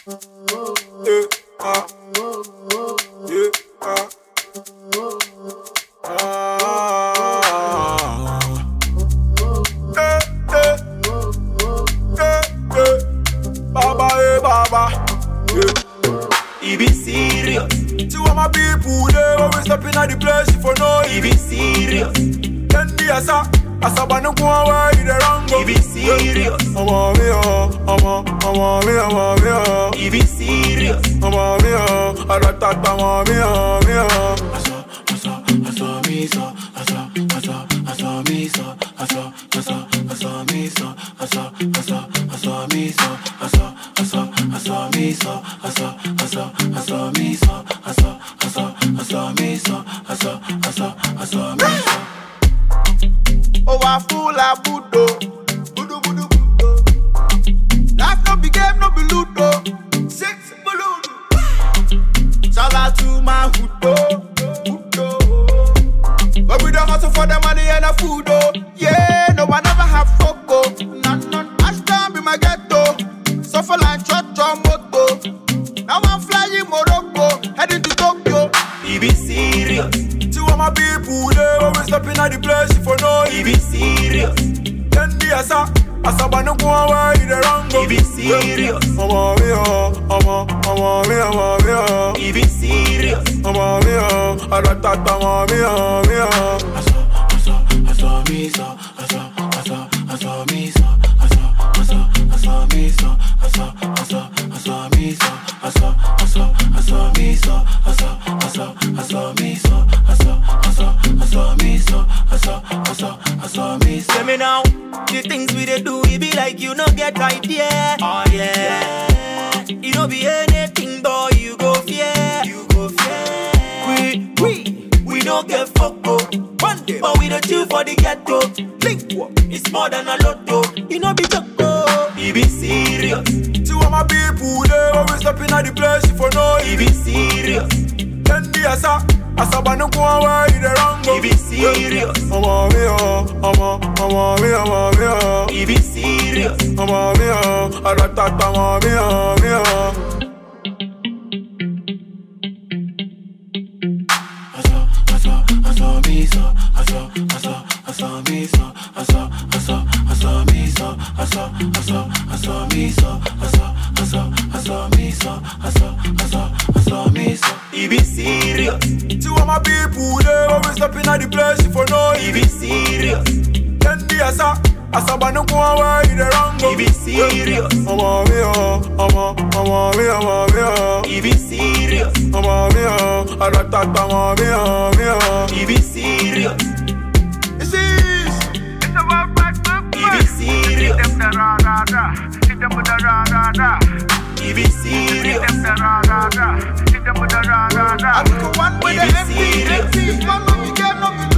He be serious. Two of my people, they always stepping at the place for no. He be serious. Then the asa banu go away the wrong. He be serious. I'm a me, I'm a me. He be serious. I'm a me, I ratata, I'm a me. Oh, I fool a budo, budo. Life no be game, no be ludo. Six balloon. Shout out to my hudo. But we don't hustle for the money and the food, oh. Yeah, no one ever have foco. None, Ashton be my ghetto. Suffer like church or moto. Now I'm flying Morocco, heading to Tokyo. He be serious. Two of my people, they always stepping at the place for no. He be serious. Then the asa banu go away the wrong. He be serious. I'm a me, I'm a me. He be serious. I'm a me, I ratata, I'm a me. Tell me now, the things we dey do, it be like you no get idea. Oh yeah, you no be anything, boy. You go fear. We no get foco. One day, but we don't chill for the ghetto. Link up, it's more than a lotto. You no be choco. He be serious. Two of my people, they always stepping at the place for no. He be serious. Then the asa banu go away the wrong. He be serious. I'm a me, I'm a me. He be serious. I'm a me, I ratata, I'm a me. He be serious. Two of my people, they always stepping at the place for no. He be serious. Then the asa banu go away the wrong. He be serious. I'm a me, I'm a me. He be serious. I'm a me, I ratata, I'm a me. He be serious. It's about back He be serious. Hit them the ra-ra-ra. Hit them with the ra-ra-ra. He be serious. Hit them the ra-ra-ra. Hit them with the ra-ra-ra. I took one with He the be serious. empty. One no be game, no be